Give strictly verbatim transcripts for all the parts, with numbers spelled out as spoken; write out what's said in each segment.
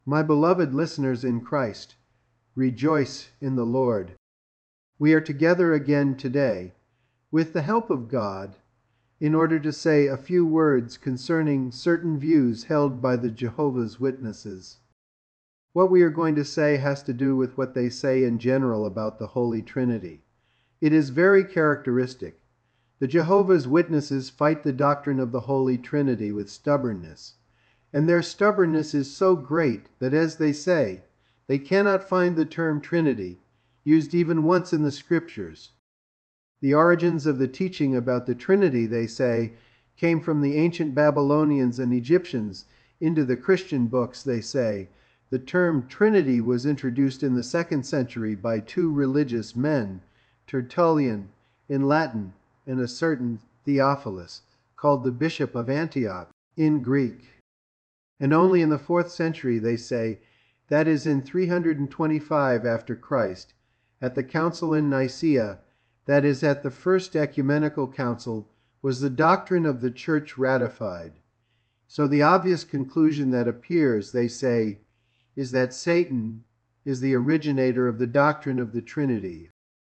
My beloved listeners in Christ, rejoice in the Lord. We are together again today, with the help of God, in order to say a few words concerning certain views held by the Jehovah's Witnesses. What we are going to say has to do with what they say in general about the Holy Trinity. It is very characteristic. The Jehovah's Witnesses fight the doctrine of the Holy Trinity with stubbornness, and their stubbornness is so great that, as they say, they cannot find the term Trinity used even once in the Scriptures. The origins of the teaching about the Trinity, they say, came from the ancient Babylonians and Egyptians into the Christian books, they say. The term Trinity was introduced in the second century by two religious men, Tertullian in Latin and a certain Theophilus, called the Bishop of Antioch, in Greek. And only in the fourth century, they say, that is in three hundred twenty-five after Christ, at the council in Nicaea, that is at the first ecumenical council, was the doctrine of the church ratified. So the obvious conclusion that appears, they say, is that Satan is the originator of the doctrine of the Trinity.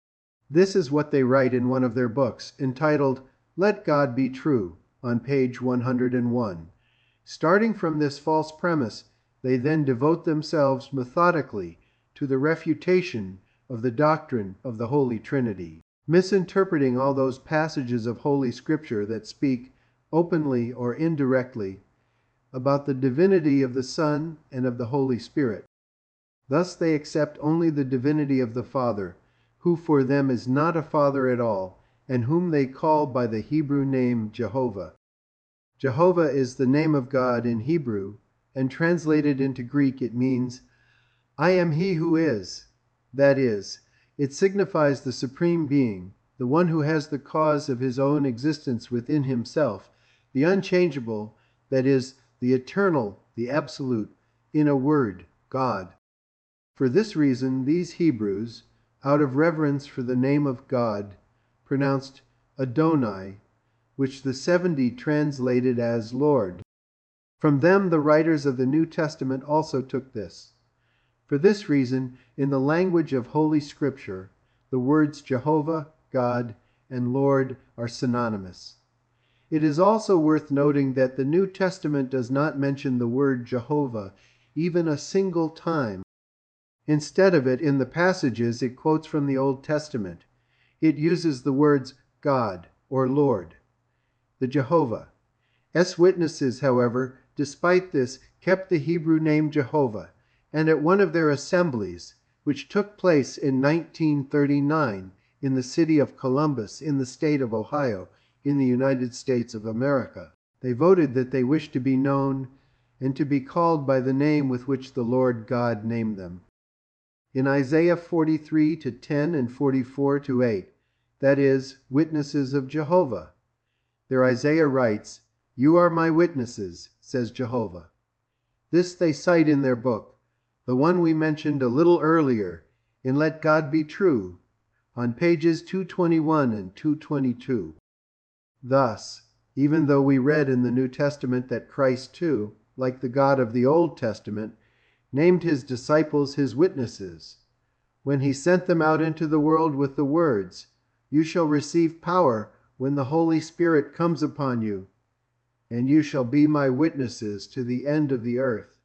This is what they write in one of their books, entitled, Let God Be True, on page one hundred one. Starting from this false premise, they then devote themselves methodically to the refutation of the doctrine of the Holy Trinity, misinterpreting all those passages of Holy Scripture that speak, openly or indirectly, about the divinity of the Son and of the Holy Spirit. Thus they accept only the divinity of the Father, who for them is not a Father at all, and whom they call by the Hebrew name Jehovah. Jehovah is the name of God in Hebrew, and translated into Greek it means, I am he who is. That is, it signifies the Supreme Being, the one who has the cause of his own existence within himself, the unchangeable, that is, the eternal, the absolute, in a word, God. For this reason, these Hebrews, out of reverence for the name of God, pronounced Adonai, which the seventy translated as Lord. From them the writers of the New Testament also took this. For this reason, in the language of Holy Scripture, the words Jehovah, God, and Lord are synonymous. It is also worth noting that the New Testament does not mention the word Jehovah even a single time. Instead of it, in the passages it quotes from the Old Testament, it uses the words God or Lord, the Jehovah. S. Witnesses, however, despite this, kept the Hebrew name Jehovah, and at one of their assemblies, which took place in nineteen thirty-nine in the city of Columbus in the state of Ohio in the United States of America, they voted that they wished to be known and to be called by the name with which the Lord God named them. In Isaiah forty-three to ten and forty-four to eight, that is, Witnesses of Jehovah, there Isaiah writes, You are my witnesses, says Jehovah. This they cite in their book, the one we mentioned a little earlier, in Let God Be True, on pages two twenty-one and two twenty-two. Thus, even though we read in the New Testament that Christ too, like the God of the Old Testament, named his disciples his witnesses, when he sent them out into the world with the words, You shall receive power when the Holy Spirit comes upon you, and you shall be my witnesses to the end of the earth.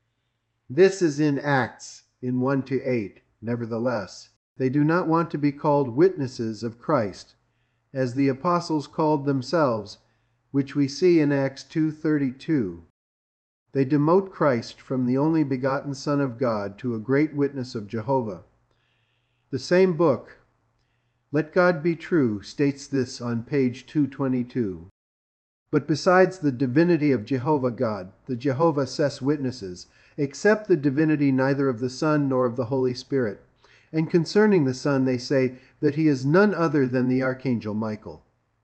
This is in Acts, in one to eight. Nevertheless, they do not want to be called witnesses of Christ, as the apostles called themselves, which we see in Acts two thirty-two. They demote Christ from the only begotten Son of God to a great witness of Jehovah. The same book, Let God Be True, states this on page two twenty-two. But besides the divinity of Jehovah God, the Jehovah says Witnesses accept the divinity neither of the Son nor of the Holy Spirit. And concerning the Son, they say that he is none other than the Archangel Michael.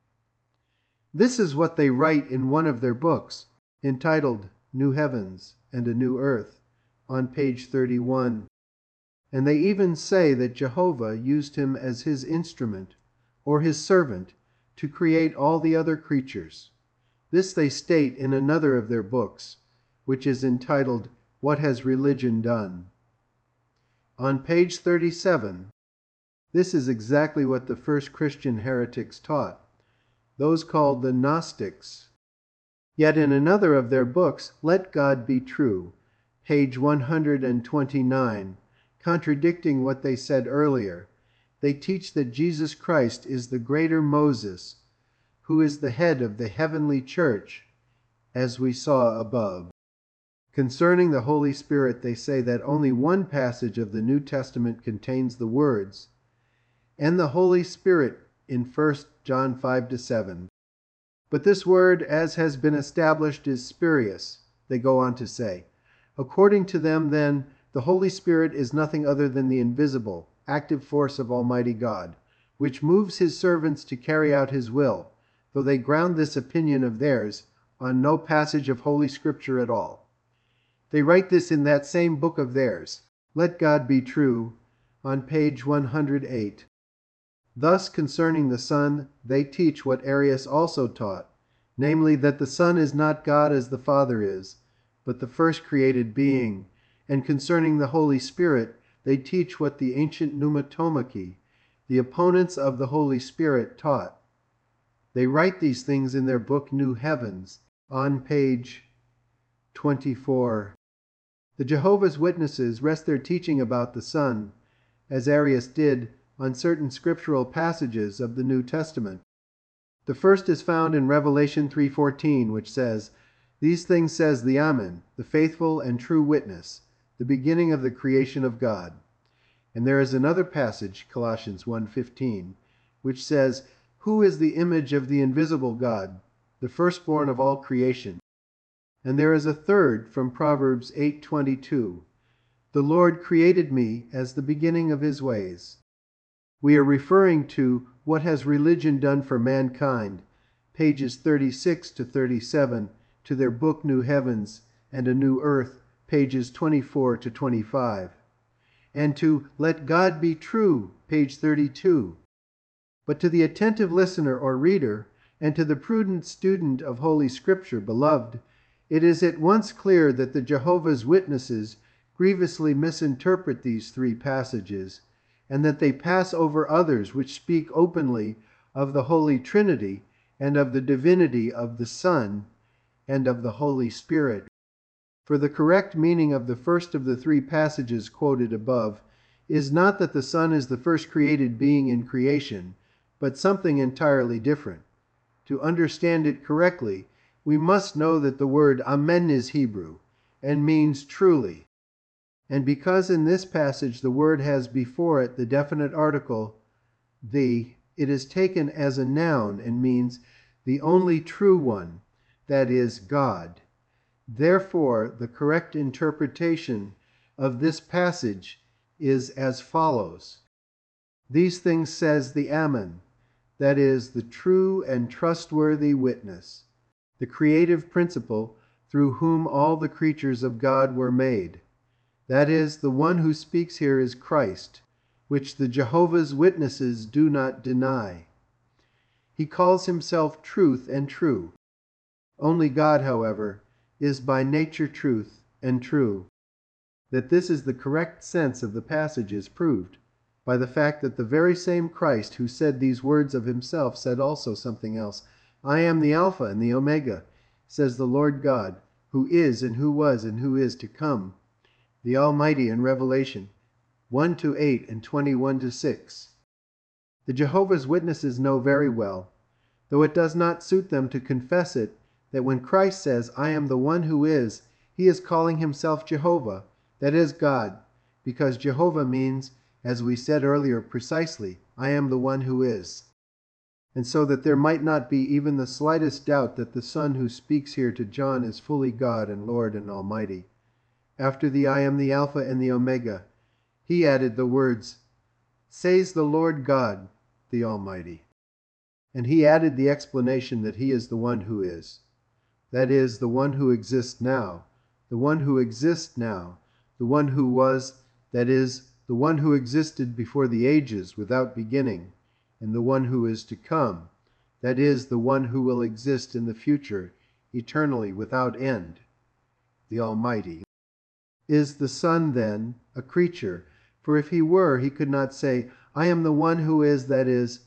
This is what they write in one of their books, entitled New Heavens and a New Earth, on page thirty-one. And they even say that Jehovah used him as his instrument, or his servant, to create all the other creatures. This they state in another of their books, which is entitled What Has Religion Done? On page thirty-seven, this is exactly what the first Christian heretics taught, those called the Gnostics. Yet in another of their books, Let God Be True, page one hundred twenty-nine, contradicting what they said earlier, they teach that Jesus Christ is the greater Moses, who is the head of the heavenly church, as we saw above. Concerning the Holy Spirit, they say that only one passage of the New Testament contains the words, "and the Holy Spirit," in First John five to seven. But this word, as has been established, is spurious, they go on to say. According to them, then, the Holy Spirit is nothing other than the invisible, active force of Almighty God, which moves his servants to carry out his will, though they ground this opinion of theirs on no passage of Holy Scripture at all. They write this in that same book of theirs, Let God Be True, on page one hundred eight. Thus, concerning the Son, they teach what Arius also taught, namely that the Son is not God as the Father is, but the first created being. And concerning the Holy Spirit, they teach what the ancient pneumatomachy, the opponents of the Holy Spirit, taught. They write these things in their book New Heavens, on page twenty-four. The Jehovah's Witnesses rest their teaching about the Son, as Arius did, on certain scriptural passages of the New Testament. The first is found in Revelation three fourteen, which says, "These things says the Amen, the faithful and true witness, the beginning of the creation of God." And there is another passage, Colossians one fifteen, which says, "Who is the image of the invisible God, the firstborn of all creation?" And there is a third from Proverbs eight twenty-two, "The Lord created me as the beginning of his ways." We are referring to What Has Religion Done for Mankind, pages thirty-six to thirty-seven, to their book New Heavens and a New Earth, pages twenty-four to twenty-five, and to Let God Be True, page thirty-two. But to the attentive listener or reader, and to the prudent student of Holy Scripture, beloved, it is at once clear that the Jehovah's Witnesses grievously misinterpret these three passages, and that they pass over others which speak openly of the Holy Trinity and of the divinity of the Son and of the Holy Spirit. For the correct meaning of the first of the three passages quoted above is not that the Son is the first created being in creation, but something entirely different. To understand it correctly, we must know that the word Amen is Hebrew and means truly. And because in this passage the word has before it the definite article, the, it is taken as a noun and means the only true one, that is, God. Therefore, the correct interpretation of this passage is as follows. These things says the Amen, that is, the true and trustworthy witness, the creative principle through whom all the creatures of God were made. That is, the one who speaks here is Christ, which the Jehovah's Witnesses do not deny. He calls himself truth and true. Only God, however, is by nature truth and true. That this is the correct sense of the passage is proved by the fact that the very same Christ who said these words of himself said also something else. "I am the Alpha and the Omega," says the Lord God, who is and who was and who is to come, the Almighty, in Revelation one to eight and twenty-one to six. The Jehovah's Witnesses know very well, though it does not suit them to confess it, that when Christ says, "I am the one who is," he is calling himself Jehovah, that is God, because Jehovah means, as we said earlier precisely, "I am the one who is." And so that there might not be even the slightest doubt that the Son who speaks here to John is fully God and Lord and Almighty. After the "I am the Alpha and the Omega," he added the words, "Says the Lord God, the Almighty." And he added the explanation that he is the one who is. That is, the one who exists now, the one who exists now, the one who was, that is, the one who existed before the ages without beginning, and the one who is to come, that is, the one who will exist in the future eternally without end, the Almighty. Is the Son, then, a creature? For if he were, he could not say, I am the one who is, that is,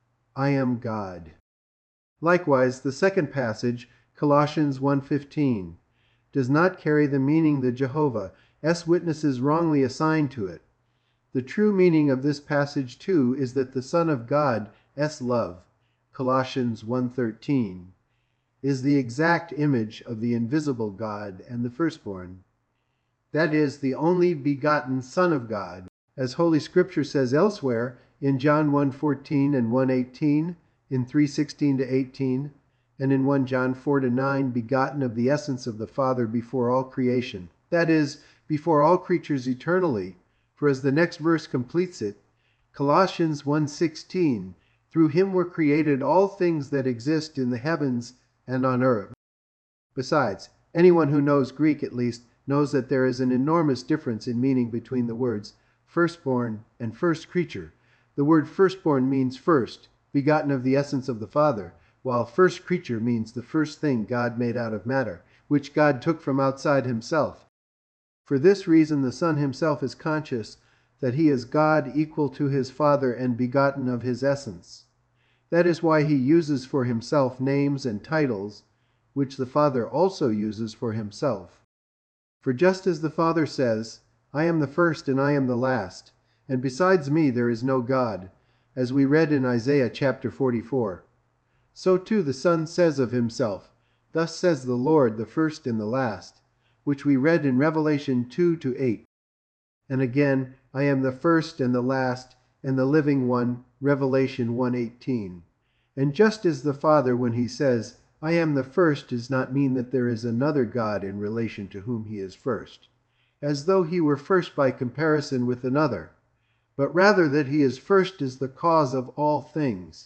I am God. Likewise, the second passage, Colossians one fifteen, does not carry the meaning the Jehovah's Witnesses wrongly assign to it. The true meaning of this passage, too, is that the Son of God's love, Colossians one thirteen, is the exact image of the invisible God and the firstborn. That is, the only begotten Son of God, as Holy Scripture says elsewhere in John one fourteen and one eighteen, in three sixteen to eighteen, and in First John four to nine, begotten of the essence of the Father before all creation. That is, before all creatures eternally, for as the next verse completes it, Colossians one sixteen, through him were created all things that exist in the heavens and on earth. Besides, anyone who knows Greek at least knows that there is an enormous difference in meaning between the words firstborn and first creature. The word firstborn means first, begotten of the essence of the Father, while first creature means the first thing God made out of matter, which God took from outside himself. For this reason the Son himself is conscious that he is God equal to his Father and begotten of his essence. That is why he uses for himself names and titles, which the Father also uses for himself. For just as the Father says, I am the first and I am the last, and besides me there is no God, as we read in Isaiah chapter forty-four, so too the Son says of himself, Thus says the Lord, the first and the last, which we read in Revelation two to eight. And again, I am the first and the last and the living one, Revelation one eighteen. And just as the Father, when he says, I am the first, does not mean that there is another God in relation to whom he is first, as though he were first by comparison with another, but rather that he is first as the cause of all things.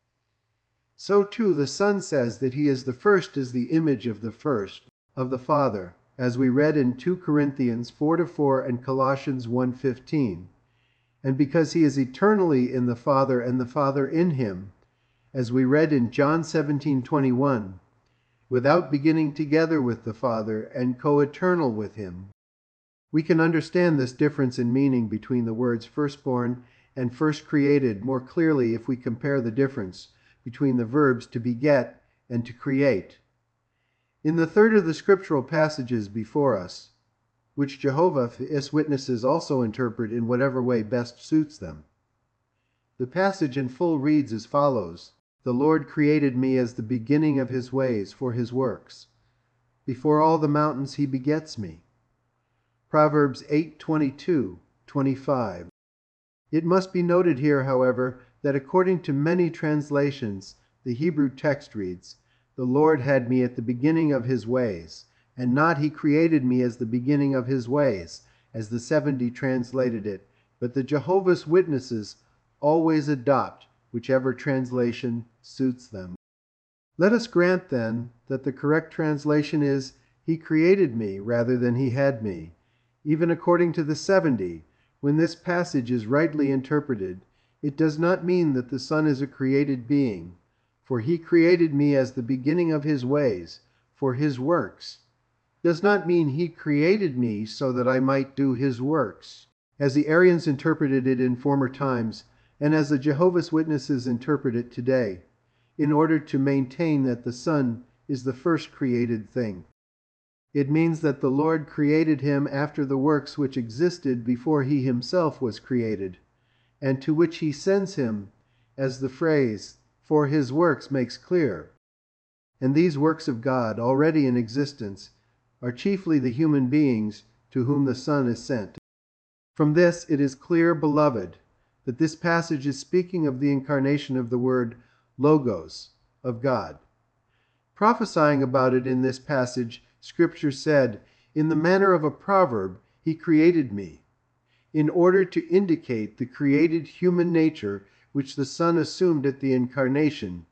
So too the Son says that he is the first as the image of the first, of the Father, as we read in Second Corinthians four to four and Colossians one fifteen, and because he is eternally in the Father and the Father in him, as we read in John seventeen twenty-one, without beginning together with the Father and co-eternal with him. We can understand this difference in meaning between the words firstborn and first created more clearly if we compare the difference between the verbs to beget and to create. In the third of the scriptural passages before us, which Jehovah's Witnesses also interpret in whatever way best suits them, the passage in full reads as follows, The Lord created me as the beginning of his ways for his works. Before all the mountains he begets me. Proverbs eight twenty-two, twenty-five. It must be noted here, however, that according to many translations, the Hebrew text reads, The Lord had me at the beginning of his ways, and not he created me as the beginning of his ways, as the seventy translated it, but the Jehovah's Witnesses always adopt whichever translation suits them. Let us grant, then, that the correct translation is, He created me rather than he had me. Even according to the seventy, when this passage is rightly interpreted, it does not mean that the Son is a created being, for he created me as the beginning of his ways, for his works. Does not mean he created me so that I might do his works, as the Arians interpreted it in former times, and as the Jehovah's Witnesses interpret it today, in order to maintain that the Son is the first created thing. It means that the Lord created him after the works which existed before he himself was created, and to which he sends him, as the phrase, for his works makes clear. And these works of God, already in existence, are chiefly the human beings to whom the Son is sent. From this it is clear, beloved, that this passage is speaking of the incarnation of the word logos, of God. Prophesying about it in this passage, Scripture said, In the manner of a proverb, he created me, in order to indicate the created human nature which the Son assumed at the incarnation,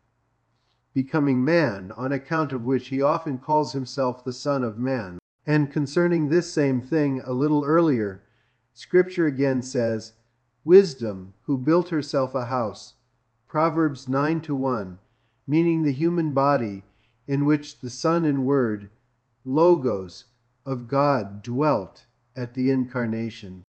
becoming man, on account of which he often calls himself the Son of Man. And concerning this same thing, a little earlier, Scripture again says, Wisdom, who built herself a house, Proverbs nine to one, meaning the human body in which the Son and Word, Logos, of God dwelt at the incarnation.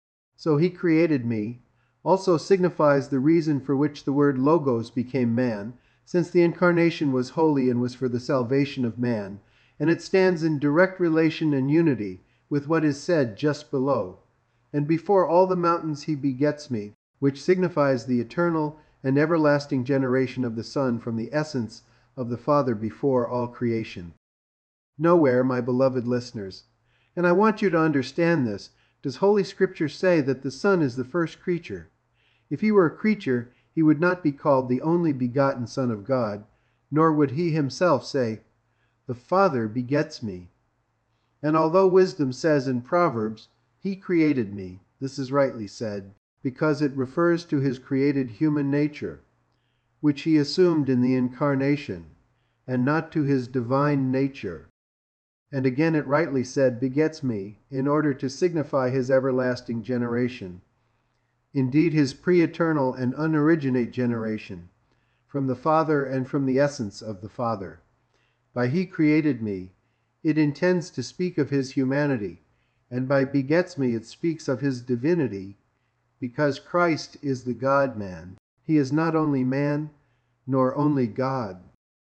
So he created me also signifies the reason for which the word logos became man, since the incarnation was holy and was for the salvation of man, and it stands in direct relation and unity with what is said just below. And before all the mountains he begets me, which signifies the eternal and everlasting generation of the Son from the essence of the Father before all creation. Nowhere, my beloved listeners, and I want you to understand this, does Holy Scripture say that the Son is the first creature. If he were a creature, he would not be called the only begotten Son of God, nor would he himself say, "The Father begets me." And although wisdom says in Proverbs, "He created me," this is rightly said, because it refers to his created human nature, which he assumed in the incarnation, and not to his divine nature. And again it rightly said, "begets me," in order to signify his everlasting generation. Indeed, his pre-eternal and unoriginate generation, from the Father and from the essence of the Father. By "he created me," it intends to speak of his humanity, and by "begets me" it speaks of his divinity, because Christ is the God-man. He is not only man, nor only God.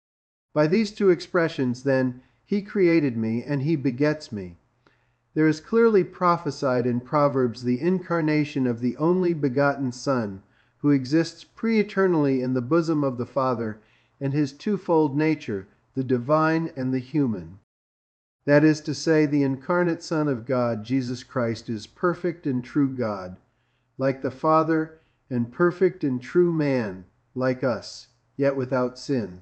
By these two expressions, then, "he created me" and "he begets me," there is clearly prophesied in Proverbs the incarnation of the only begotten Son, who exists pre-eternally in the bosom of the Father, and his twofold nature, the divine and the human. That is to say, the incarnate Son of God, Jesus Christ, is perfect and true God, like the Father, and perfect and true man, like us, yet without sin.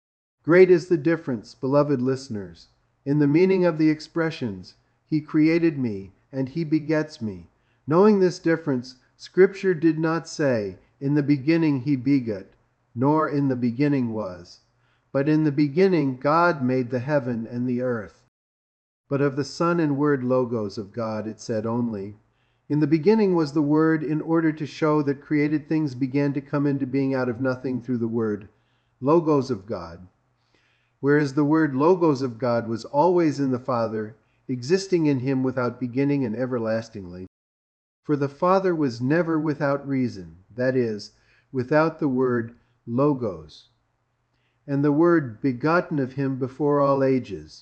Great is the difference, beloved listeners, in the meaning of the expressions, "he created me" and "he begets me." Knowing this difference, Scripture did not say, "In the beginning he begat," nor "in the beginning was," but "in the beginning God made the heaven and the earth." But of the Son and Word Logos of God it said only, "In the beginning was the Word," in order to show that created things began to come into being out of nothing through the Word, Logos of God. Whereas the Word Logos of God was always in the Father, existing in him without beginning and everlastingly. For the Father was never without reason, that is, without the word Logos. And the Word begotten of him before all ages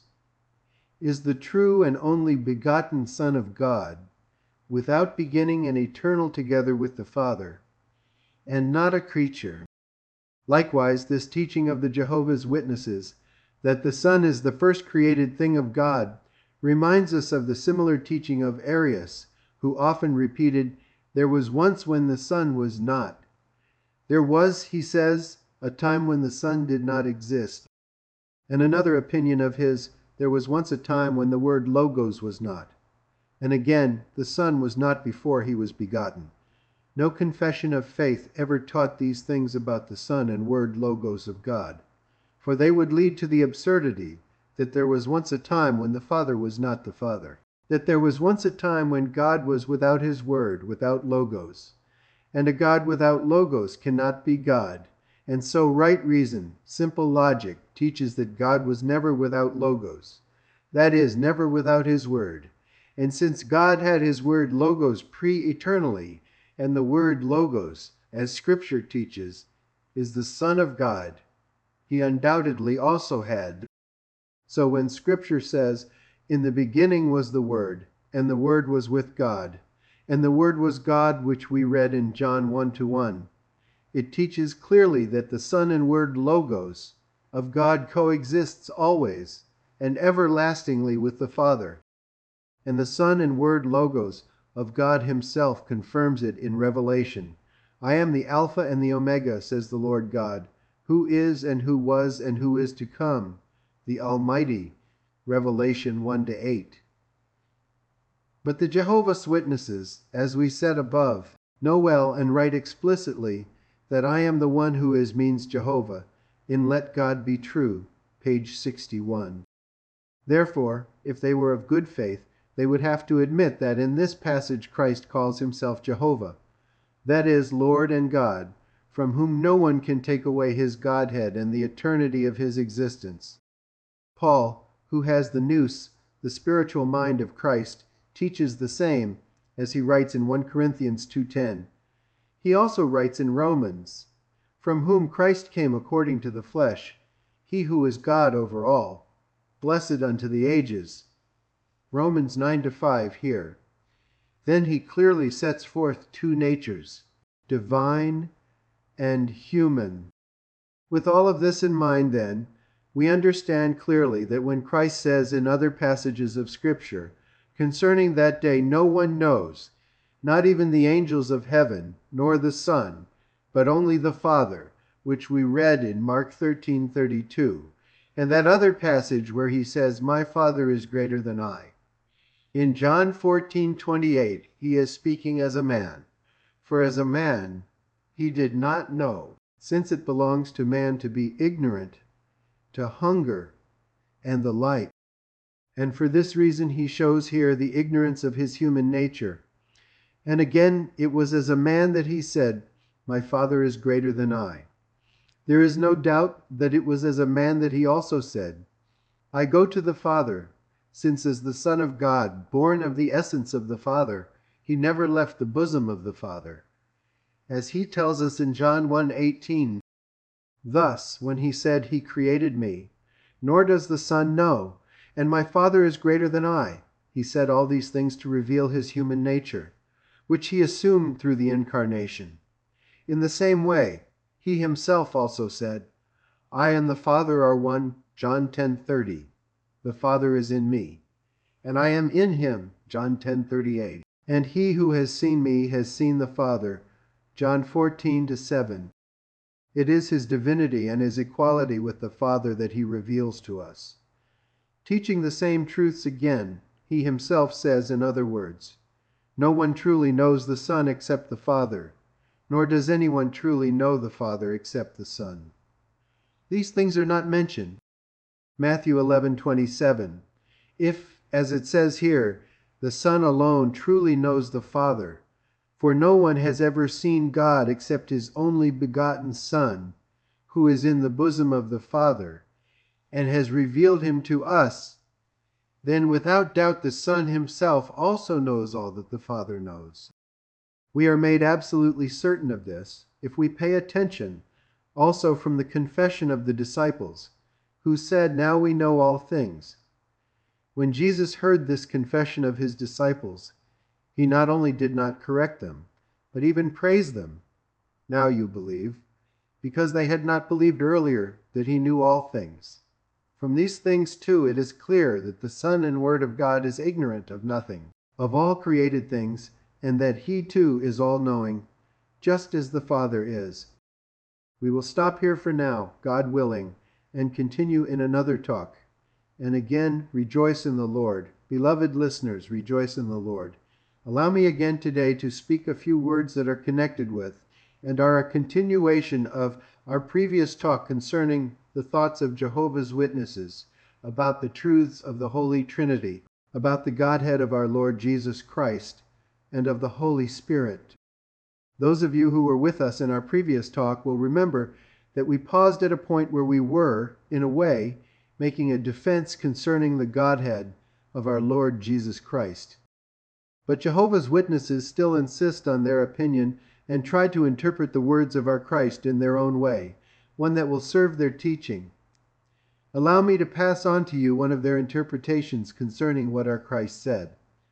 is the true and only begotten Son of God, without beginning and eternal together with the Father, and not a creature. Likewise, this teaching of the Jehovah's Witnesses, that the Son is the first created thing of God, reminds us of the similar teaching of Arius, who often repeated, "There was once when the Son was not." There was, he says, a time when the Son did not exist. And another opinion of his, there was once a time when the word Logos was not. And again, the Son was not before he was begotten. No confession of faith ever taught these things about the Son and Word Logos of God, for they would lead to the absurdity that there was once a time when the Father was not the Father, that there was once a time when God was without his Word, without Logos, and a God without Logos cannot be God. And so right reason, simple logic, teaches that God was never without Logos, that is, never without his Word. And since God had his Word Logos pre-eternally, and the word Logos, as Scripture teaches, is the Son of God, he undoubtedly also had. So when Scripture says, "In the beginning was the Word, and the Word was with God, and the Word was God," which we read in John one to one, it teaches clearly that the Son and Word Logos of God coexists always and everlastingly with the Father. And the Son and Word Logos of God himself confirms it in Revelation. "I am the Alpha and the Omega, says the Lord God, who is and who was and who is to come, the Almighty." Revelation one to eight. But the Jehovah's Witnesses, as we said above, know well and write explicitly that "I am the one who is" means Jehovah, in Let God Be True, page sixty-one. Therefore, if they were of good faith, they would have to admit that in this passage Christ calls himself Jehovah, that is, Lord and God, from whom no one can take away his Godhead and the eternity of his existence. Paul, who has the nous, the spiritual mind of Christ, teaches the same, as he writes in First Corinthians two ten. He also writes in Romans, "From whom Christ came according to the flesh, he who is God over all, blessed unto the ages." Romans nine to five here. Then he clearly sets forth two natures, divine and human. With all of this in mind, then, we understand clearly that when Christ says in other passages of Scripture, concerning that day no one knows, not even the angels of heaven, nor the Son, but only the Father, which we read in Mark thirteen thirty-two, and that other passage where he says, "My Father is greater than I." In John fourteen twenty-eight, he is speaking as a man, for as a man he did not know, since it belongs to man to be ignorant, to hunger, and the like. And for this reason he shows here the ignorance of his human nature. And again, it was as a man that he said, "My Father is greater than I." There is no doubt that it was as a man that he also said, "I go to the Father," since as the Son of God, born of the essence of the Father, he never left the bosom of the Father. As he tells us in John one eighteen, "Thus, when he said, 'He created me,' nor does the Son know, and my Father is greater than I," he said all these things to reveal his human nature, which he assumed through the incarnation. In the same way, he himself also said, "I and the Father are one," John ten thirty. "The Father is in me, and I am in him," John ten thirty-eight. "And he who has seen me has seen the Father," John fourteen to seven. It is his divinity and his equality with the Father that he reveals to us. Teaching the same truths again, he himself says in other words, "No one truly knows the Son except the Father, nor does anyone truly know the Father except the Son." These things are not mentioned. Matthew eleven twenty-seven. If, as it says here, the Son alone truly knows the Father, for no one has ever seen God except his only begotten Son, who is in the bosom of the Father, and has revealed him to us, then without doubt the Son himself also knows all that the Father knows. We are made absolutely certain of this if we pay attention also from the confession of the disciples, who said, "Now we know all things." When Jesus heard this confession of his disciples, he not only did not correct them, but even praised them. "Now you believe," because they had not believed earlier that he knew all things. From these things, too, it is clear that the Son and Word of God is ignorant of nothing, of all created things, and that he, too, is all-knowing, just as the Father is. We will stop here for now, God willing, and continue in another talk. And again, rejoice in the Lord. Beloved listeners, rejoice in the Lord. Allow me again today to speak a few words that are connected with and are a continuation of our previous talk concerning the thoughts of Jehovah's Witnesses about the truths of the Holy Trinity, about the Godhead of our Lord Jesus Christ, and of the Holy Spirit. Those of you who were with us in our previous talk will remember that we paused at a point where we were, in a way, making a defense concerning the Godhead of our Lord Jesus Christ. But Jehovah's Witnesses still insist on their opinion and try to interpret the words of our Christ in their own way, one that will serve their teaching. Allow me to pass on to you one of their interpretations concerning what our Christ said.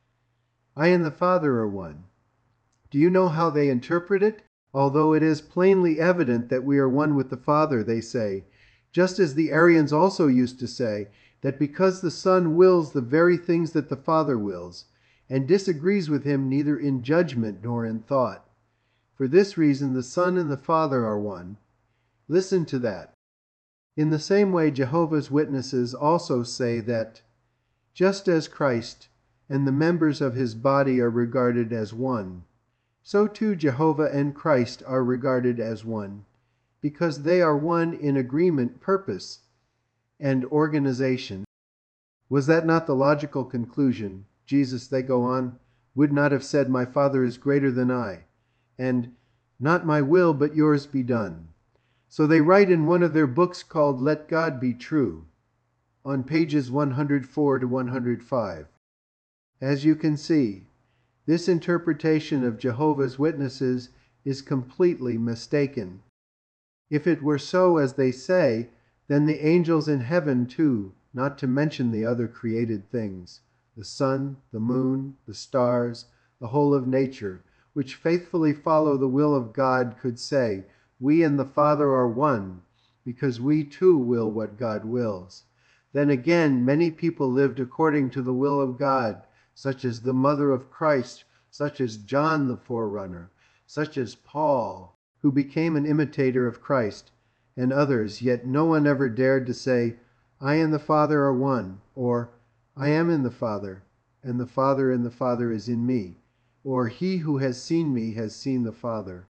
"I and the Father are one." Do you know how they interpret it? Although it is plainly evident that we are one with the Father, they say, just as the Arians also used to say, that because the Son wills the very things that the Father wills, and disagrees with him neither in judgment nor in thought. For this reason the Son and the Father are one. Listen to that. In the same way, Jehovah's Witnesses also say that just as Christ and the members of his body are regarded as one, so too Jehovah and Christ are regarded as one, because they are one in agreement, purpose, and organization. Was that not the logical conclusion? Jesus, they go on, would not have said, "My Father is greater than I," and "Not my will, but yours be done." So they write in one of their books called Let God Be True, on pages one hundred four to one hundred five. As you can see, this interpretation of Jehovah's Witnesses is completely mistaken. If it were so as they say, then the angels in heaven too, not to mention the other created things, the sun, the moon, the stars, the whole of nature, which faithfully follow the will of God, could say, "We and the Father are one, because we too will what God wills." Then again, many people lived according to the will of God, such as the mother of Christ, such as John the forerunner, such as Paul, who became an imitator of Christ, and others, yet no one ever dared to say, "I and the Father are one," or "I am in the Father, and the Father and the Father is in me," or "He who has seen me has seen the Father."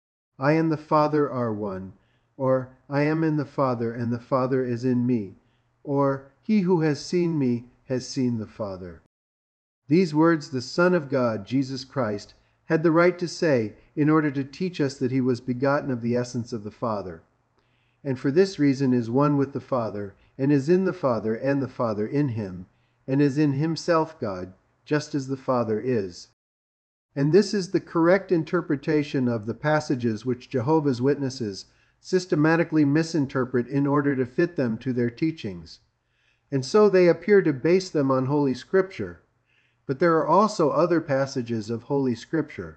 "I and the Father are one," or "I am in the Father, and the Father is in me," or "He who has seen me has seen the Father." These words the Son of God, Jesus Christ, had the right to say in order to teach us that he was begotten of the essence of the Father, and for this reason is one with the Father, and is in the Father, and the Father in him, and is in himself God, just as the Father is. And this is the correct interpretation of the passages which Jehovah's Witnesses systematically misinterpret in order to fit them to their teachings. And so they appear to base them on Holy Scripture. But there are also other passages of Holy Scripture,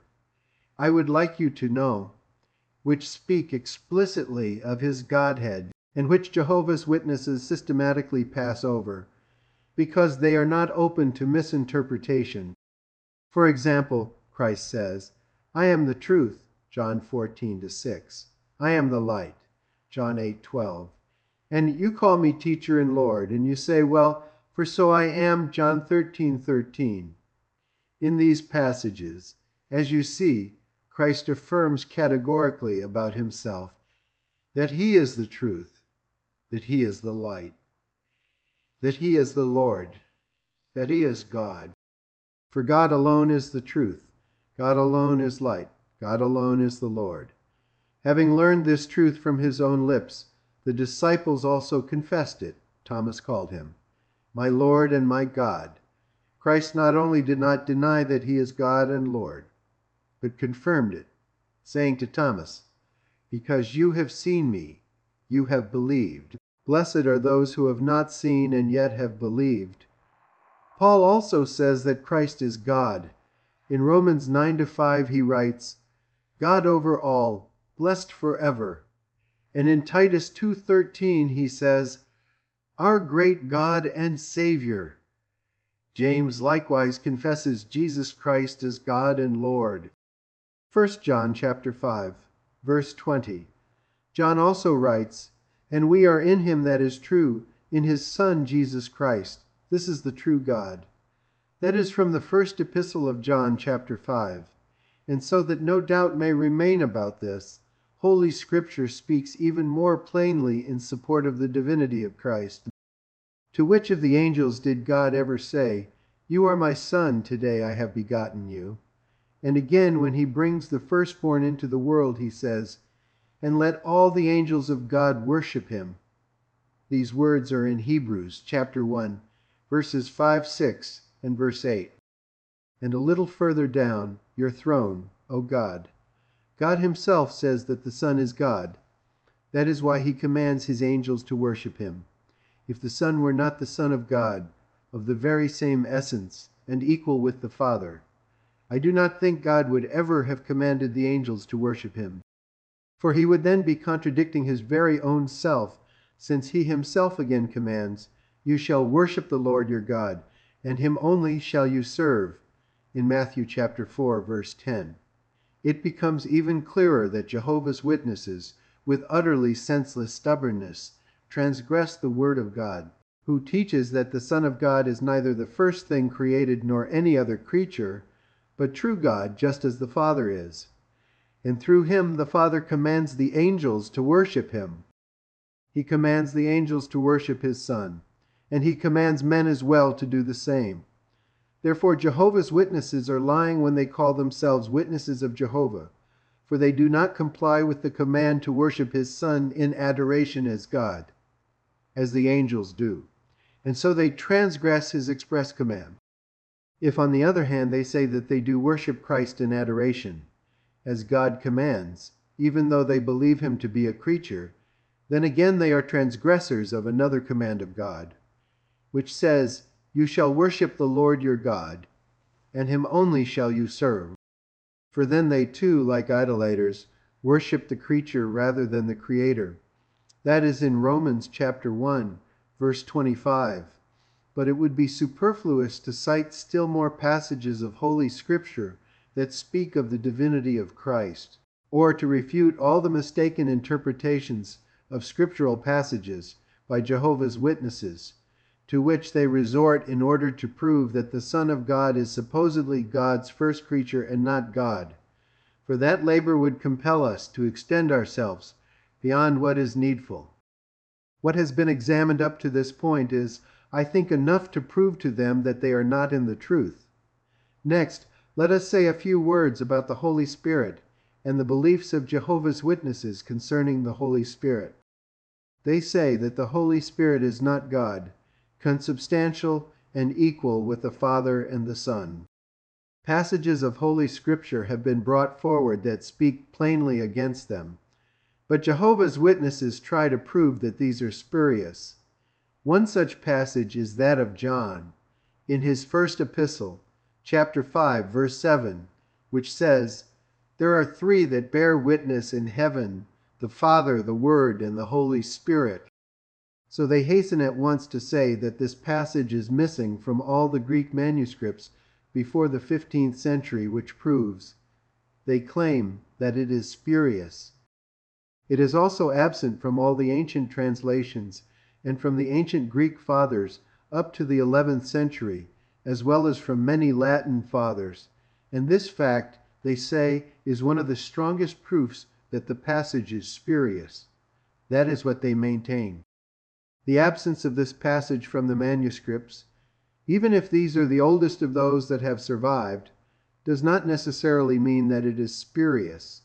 I would like you to know, which speak explicitly of his Godhead, and which Jehovah's Witnesses systematically pass over, because they are not open to misinterpretation. For example, Christ says, "I am the truth," John fourteen to six. "I am the light," John eight twelve. And you call me teacher and Lord, and you say, "Well, for so I am," John thirteen thirteen. In these passages, as you see, Christ affirms categorically about himself that he is the truth, that he is the light, that he is the Lord, that he is God. For God alone is the truth, God alone is light, God alone is the Lord. Having learned this truth from his own lips, the disciples also confessed it. Thomas called him my Lord and my God. Christ not only did not deny that he is God and Lord, but confirmed it, saying to Thomas, "Because you have seen me, you have believed. Blessed are those who have not seen and yet have believed." Paul also says that Christ is God. In Romans nine to five he writes, "God over all, blessed forever." And in Titus two thirteen he says, "Our great God and Savior." James likewise confesses Jesus Christ as God and Lord. First John chapter five, verse twenty. John also writes, "And we are in him that is true, in his Son Jesus Christ. This is the true God." That is from the first epistle of John chapter five. And so that no doubt may remain about this, Holy Scripture speaks even more plainly in support of the divinity of Christ. To which of the angels did God ever say, "You are my Son, today I have begotten you"? And again, when he brings the firstborn into the world, he says, "And let all the angels of God worship him." These words are in Hebrews chapter one, verses five, six, and verse eight. And a little further down, "Your throne, O God." God himself says that the Son is God. That is why he commands his angels to worship him. If the Son were not the Son of God, of the very same essence, and equal with the Father, I do not think God would ever have commanded the angels to worship him. For he would then be contradicting his very own self, since he himself again commands, "You shall worship the Lord your God, and him only shall you serve," in Matthew chapter four, verse ten. It becomes even clearer that Jehovah's Witnesses, with utterly senseless stubbornness, transgress the word of God, who teaches that the Son of God is neither the first thing created nor any other creature, but true God, just as the Father is. And through him the Father commands the angels to worship him. He commands the angels to worship his Son, and he commands men as well to do the same. Therefore Jehovah's Witnesses are lying when they call themselves witnesses of Jehovah, for they do not comply with the command to worship his Son in adoration as God, as the angels do, and so they transgress his express command. If, on the other hand, they say that they do worship Christ in adoration, as God commands, even though they believe him to be a creature, then again they are transgressors of another command of God, which says, "You shall worship the Lord your God, and him only shall you serve." For then they too, like idolaters, worship the creature rather than the Creator. That is in Romans chapter one, verse twenty-five. But it would be superfluous to cite still more passages of Holy Scripture that speak of the divinity of Christ, or to refute all the mistaken interpretations of scriptural passages by Jehovah's Witnesses, to which they resort in order to prove that the Son of God is supposedly God's first creature and not God. For that labor would compel us to extend ourselves beyond what is needful. What has been examined up to this point is, I think, enough to prove to them that they are not in the truth. Next, let us say a few words about the Holy Spirit and the beliefs of Jehovah's Witnesses concerning the Holy Spirit. They say that the Holy Spirit is not God, consubstantial and equal with the Father and the Son. Passages of Holy Scripture have been brought forward that speak plainly against them, but Jehovah's Witnesses try to prove that these are spurious. One such passage is that of John, in his first epistle, chapter five, verse seven, which says, "There are three that bear witness in heaven, the Father, the Word, and the Holy Spirit." So they hasten at once to say that this passage is missing from all the Greek manuscripts before the fifteenth century, which proves, they claim, that it is spurious. It is also absent from all the ancient translations and from the ancient Greek fathers up to the eleventh century, as well as from many Latin fathers, and this fact, they say, is one of the strongest proofs that the passage is spurious. That is what they maintain. The absence of this passage from the manuscripts, even if these are the oldest of those that have survived, does not necessarily mean that it is spurious.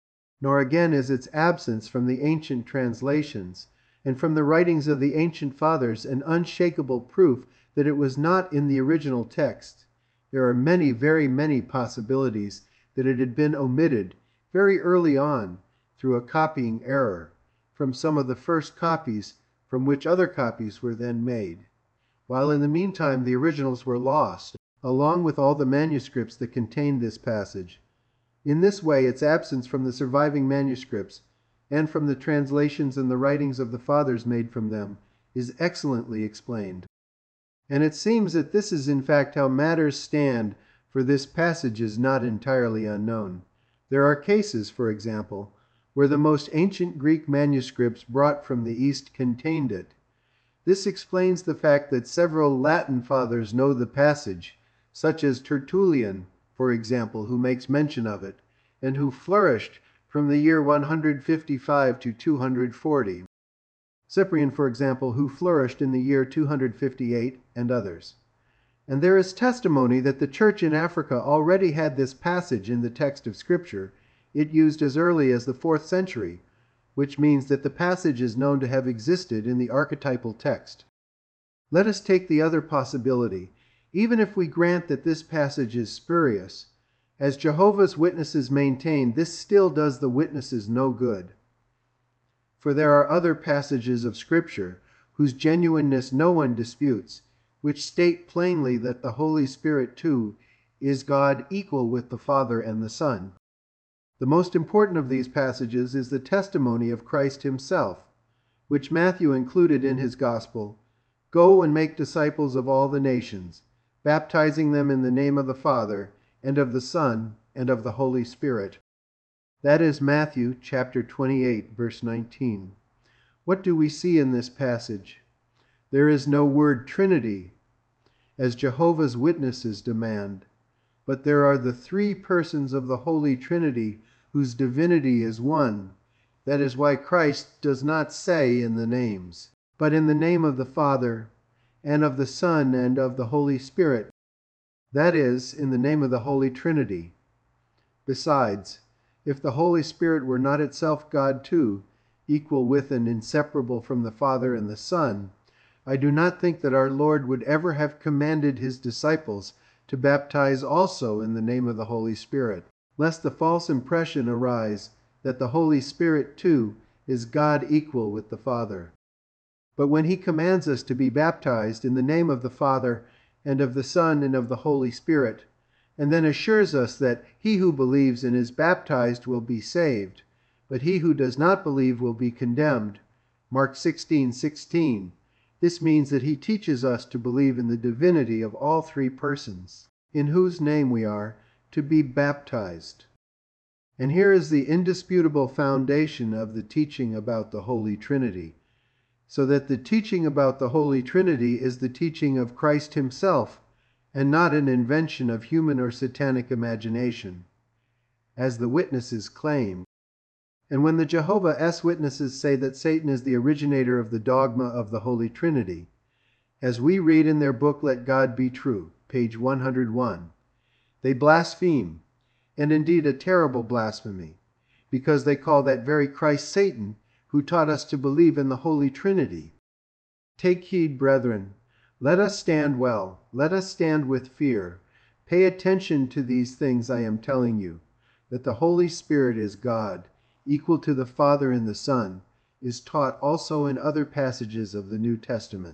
Nor again is its absence from the ancient translations and from the writings of the ancient fathers an unshakable proof that it was not in the original text. There are many, very many possibilities that it had been omitted very early on through a copying error from some of the first copies from which other copies were then made, while in the meantime the originals were lost, along with all the manuscripts that contained this passage. In this way, its absence from the surviving manuscripts and from the translations and the writings of the fathers made from them is excellently explained. And it seems that this is in fact how matters stand, for this passage is not entirely unknown. There are cases, for example, where the most ancient Greek manuscripts brought from the East contained it. This explains the fact that several Latin fathers know the passage, such as Tertullian, for example, who makes mention of it, and who flourished from the year one hundred fifty-five to two hundred forty. Cyprian, for example, who flourished in the year two hundred fifty-eight, and others. And there is testimony that the church in Africa already had this passage in the text of Scripture, it used as early as the fourth century, which means that the passage is known to have existed in the archetypal text. Let us take the other possibility. Even if we grant that this passage is spurious, as Jehovah's Witnesses maintain, this still does the witnesses no good. For there are other passages of Scripture, whose genuineness no one disputes, which state plainly that the Holy Spirit too is God equal with the Father and the Son. The most important of these passages is the testimony of Christ himself, which Matthew included in his Gospel, "Go and make disciples of all the nations, baptizing them in the name of the Father, and of the Son, and of the Holy Spirit." That is Matthew chapter twenty-eight, verse nineteen. What do we see in this passage? There is no word Trinity, as Jehovah's Witnesses demand, but there are the three persons of the Holy Trinity whose divinity is one. That is why Christ does not say in the names, but in the name of the Father, and of the Son, and of the Holy Spirit. That is, in the name of the Holy Trinity. Besides, if the Holy Spirit were not itself God too, equal with and inseparable from the Father and the Son, I do not think that our Lord would ever have commanded his disciples to baptize also in the name of the Holy Spirit, lest the false impression arise that the Holy Spirit too is God equal with the Father. But when he commands us to be baptized in the name of the Father and of the Son and of the Holy Spirit, and then assures us that he who believes and is baptized will be saved, but he who does not believe will be condemned, Mark sixteen sixteen, this means that he teaches us to believe in the divinity of all three persons, in whose name we are to be baptized. And here is the indisputable foundation of the teaching about the Holy Trinity, so that the teaching about the Holy Trinity is the teaching of Christ himself, and not an invention of human or satanic imagination, as the witnesses claim. And when the Jehovah's Witnesses say that Satan is the originator of the dogma of the Holy Trinity, as we read in their book Let God Be True, page one hundred one, they blaspheme, and indeed a terrible blasphemy, because they call that very Christ Satan who taught us to believe in the Holy Trinity. Take heed, brethren. Let us stand well. Let us stand with fear. Pay attention to these things I am telling you, that the Holy Spirit is God, equal to the Father and the Son, is taught also in other passages of the New Testament.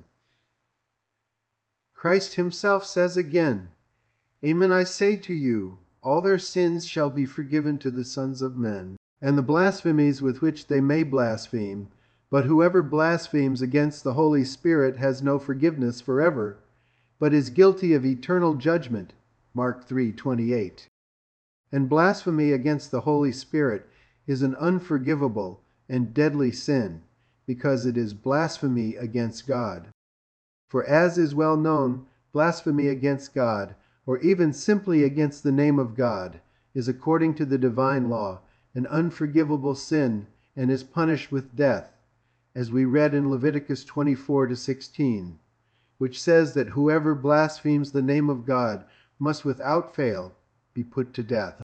Christ himself says again, Amen, I say to you, all their sins shall be forgiven to the sons of men, and the blasphemies with which they may blaspheme. But whoever blasphemes against the Holy Spirit has no forgiveness forever, but is guilty of eternal judgment. Mark three twenty-eight. And blasphemy against the Holy Spirit is an unforgivable and deadly sin, because it is blasphemy against God. For as is well known, blasphemy against God, or even simply against the name of God, is according to the divine law an unforgivable sin and is punished with death, as we read in Leviticus twenty-four to sixteen, which says that whoever blasphemes the name of God must without fail be put to death.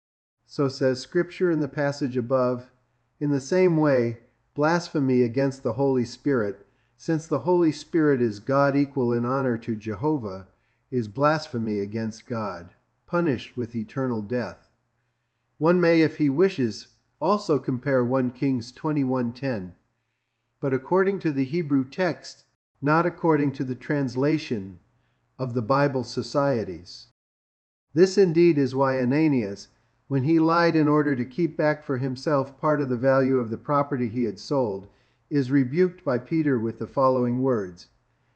So says Scripture in the passage above. In the same way, blasphemy against the Holy Spirit, since the Holy Spirit is God equal in honor to Jehovah, is blasphemy against God, punished with eternal death. One may, if he wishes, also compare First Kings twenty-one ten, but according to the Hebrew text, not according to the translation of the Bible societies. This indeed is why Ananias, when he lied in order to keep back for himself part of the value of the property he had sold, is rebuked by Peter with the following words,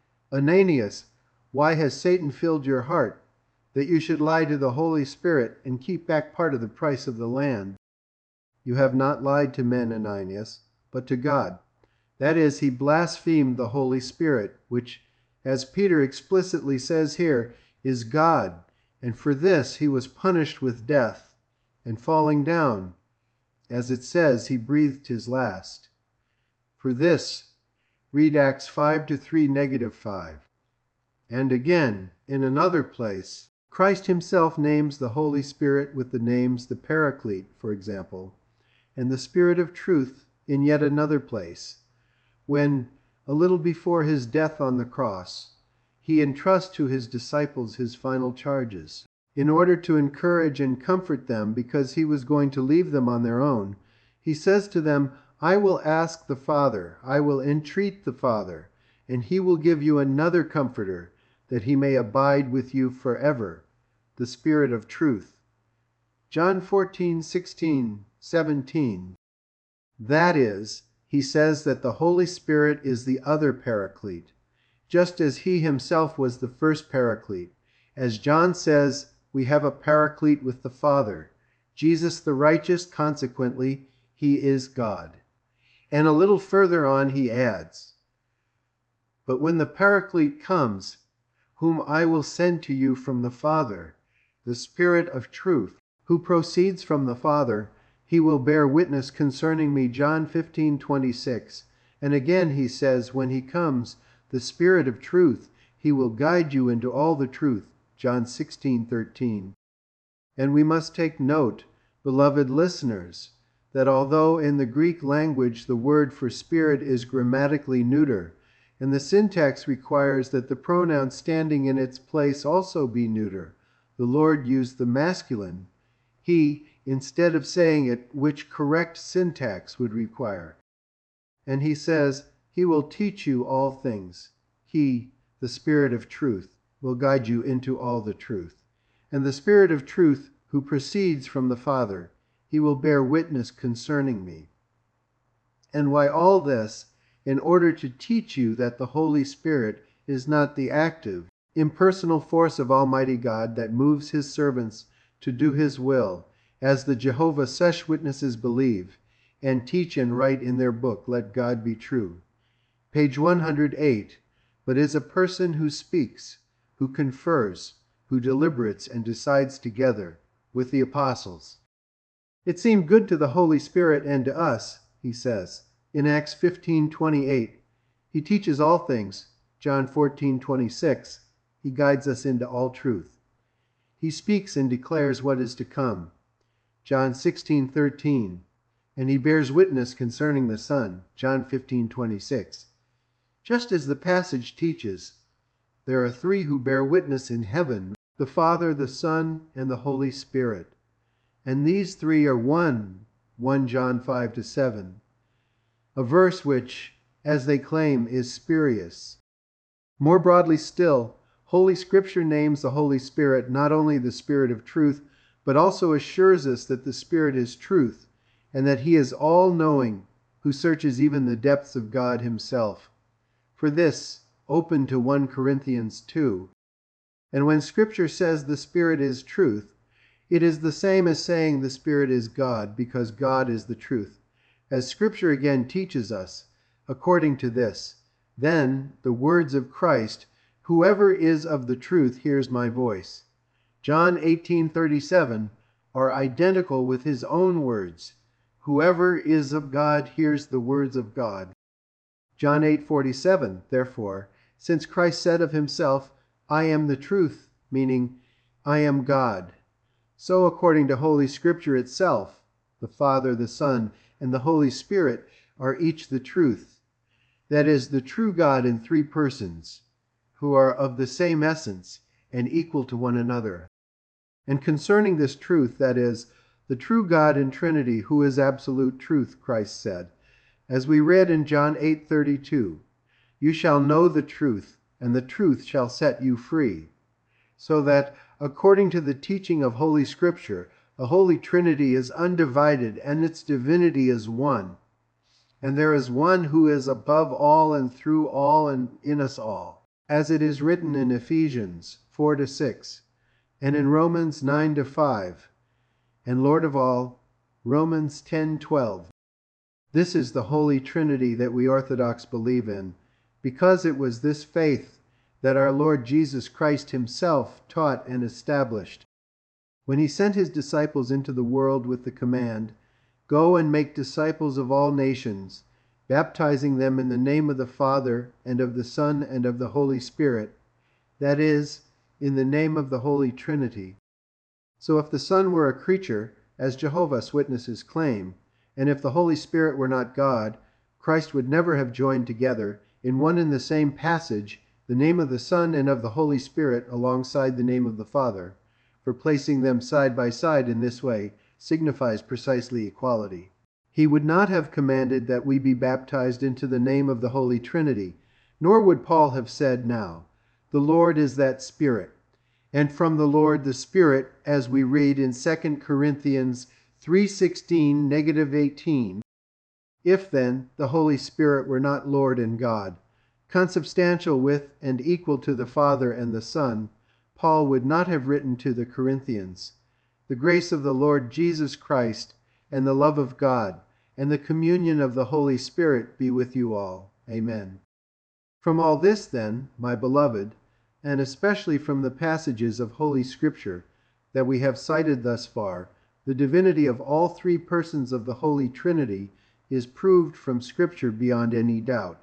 Ananias, why has Satan filled your heart, that you should lie to the Holy Spirit and keep back part of the price of the land? You have not lied to men, Ananias, but to God. That is, he blasphemed the Holy Spirit, which, as Peter explicitly says here, is God, and for this he was punished with death, and falling down, as it says, he breathed his last. For this, read Acts five to three, negative five. And again, in another place, Christ himself names the Holy Spirit with the names the Paraclete, for example, and the Spirit of Truth in yet another place, when, a little before his death on the cross, he entrusts to his disciples his final charges, in order to encourage and comfort them because he was going to leave them on their own. He says to them, I will ask the Father, I will entreat the Father, and he will give you another Comforter, that he may abide with you forever, the Spirit of Truth. John fourteen sixteen seventeen. That is, he says that the Holy Spirit is the other Paraclete, just as he himself was the first Paraclete. As John says, we have a Paraclete with the Father, Jesus the righteous, consequently, he is God. And a little further on he adds, but when the Paraclete comes, whom I will send to you from the Father, the Spirit of truth, who proceeds from the Father, he will bear witness concerning me, John fifteen twenty-six. And again he says, when he comes, the Spirit of truth, he will guide you into all the truth, John sixteen thirteen. And we must take note, beloved listeners, that although in the Greek language the word for spirit is grammatically neuter, and the syntax requires that the pronoun standing in its place also be neuter, the Lord used the masculine, he, instead of saying it, which correct syntax would require. And he says, he will teach you all things. He, the Spirit of truth, will guide you into all the truth. And the Spirit of truth, who proceeds from the Father, he will bear witness concerning me. And why all this? In order to teach you that the Holy Spirit is not the active, impersonal force of Almighty God that moves his servants to do his will, as the Jehovah Sesh Witnesses believe, and teach and write in their book, Let God Be True. Page one hundred eight, but is a person who speaks, who confers, who deliberates and decides together with the apostles. It seemed good to the Holy Spirit and to us, he says, in Acts fifteen twenty-eight. He teaches all things, John fourteen twenty-six. He guides us into all truth. He speaks and declares what is to come, John sixteen thirteen. And he bears witness concerning the Son, John fifteen twenty-six. Just as the passage teaches, there are three who bear witness in heaven, the Father, the Son, and the Holy Spirit. And these three are one, First John five to seven, a verse which, as they claim, is spurious. More broadly still, Holy Scripture names the Holy Spirit not only the Spirit of truth, but also assures us that the Spirit is truth, and that he is all-knowing, who searches even the depths of God himself. For this, open to First Corinthians two. And when Scripture says the Spirit is truth, it is the same as saying the Spirit is God, because God is the truth. As Scripture again teaches us, according to this, then the words of Christ, whoever is of the truth hears my voice, John eighteen thirty-seven, are identical with his own words. Whoever is of God hears the words of God. John eight forty-seven, therefore, since Christ said of himself, I am the truth, meaning, I am God. So according to Holy Scripture itself, the Father, the Son, and the Holy Spirit are each the truth. That is, the true God in three persons, who are of the same essence and equal to one another. And concerning this truth, that is, the true God in Trinity, who is absolute truth, Christ said, as we read in John eight thirty-two, you shall know the truth, and the truth shall set you free. So that, according to the teaching of Holy Scripture, the Holy Trinity is undivided and its divinity is one. And there is one who is above all and through all and in us all, as it is written in Ephesians four to six, and in Romans nine to five, and Lord of all, Romans ten twelve. This is the Holy Trinity that we Orthodox believe in, because it was this faith that our Lord Jesus Christ himself taught and established when he sent his disciples into the world with the command, go and make disciples of all nations, baptizing them in the name of the Father and of the Son and of the Holy Spirit, that is, in the name of the Holy Trinity. So if the Son were a creature, as Jehovah's Witnesses claim, and if the Holy Spirit were not God, Christ would never have joined together, in one and the same passage, the name of the Son and of the Holy Spirit alongside the name of the Father, for placing them side by side in this way signifies precisely equality. He would not have commanded that we be baptized into the name of the Holy Trinity, nor would Paul have said now, the Lord is that Spirit, and from the Lord the Spirit, as we read in Second Corinthians three sixteen, negative eighteen, if then the Holy Spirit were not Lord and God, consubstantial with and equal to the Father and the Son, Paul would not have written to the Corinthians, the grace of the Lord Jesus Christ, and the love of God, and the communion of the Holy Spirit be with you all. Amen. From all this, then, my beloved, and especially from the passages of Holy Scripture that we have cited thus far, the divinity of all three persons of the Holy Trinity is proved from Scripture beyond any doubt.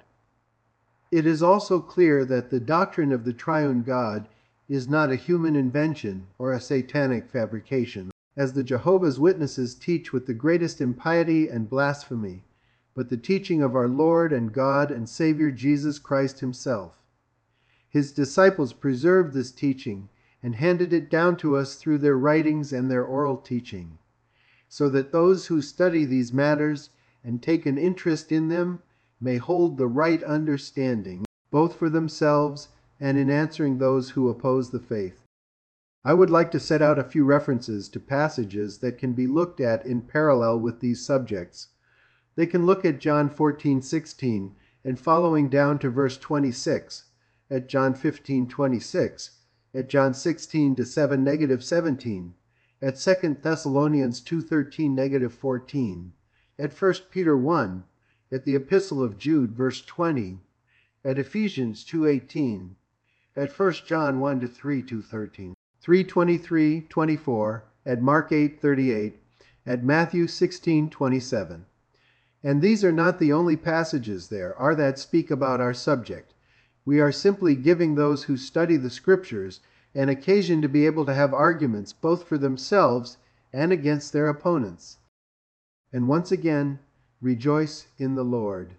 It is also clear that the doctrine of the triune God is not a human invention or a satanic fabrication, as the Jehovah's Witnesses teach with the greatest impiety and blasphemy, but the teaching of our Lord and God and Savior Jesus Christ himself. His disciples preserved this teaching and handed it down to us through their writings and their oral teaching, so that those who study these matters and take an interest in them may hold the right understanding, both for themselves and in answering those who oppose the faith. I would like to set out a few references to passages that can be looked at in parallel with these subjects. They can look at John fourteen sixteen and following down to verse twenty-six, at John fifteen twenty-six, at John sixteen to seven negative seventeen, at Second Thessalonians two thirteen negative fourteen, at First Peter one, at the Epistle of Jude verse twenty, at Ephesians two eighteen, at First John one to three two thirteen, three twenty-three twenty-four, at Mark eight thirty-eight, at Matthew sixteen twenty-seven. And these are not the only passages there are that speak about our subject. We are simply giving those who study the Scriptures an occasion to be able to have arguments both for themselves and against their opponents. And once again, rejoice in the Lord.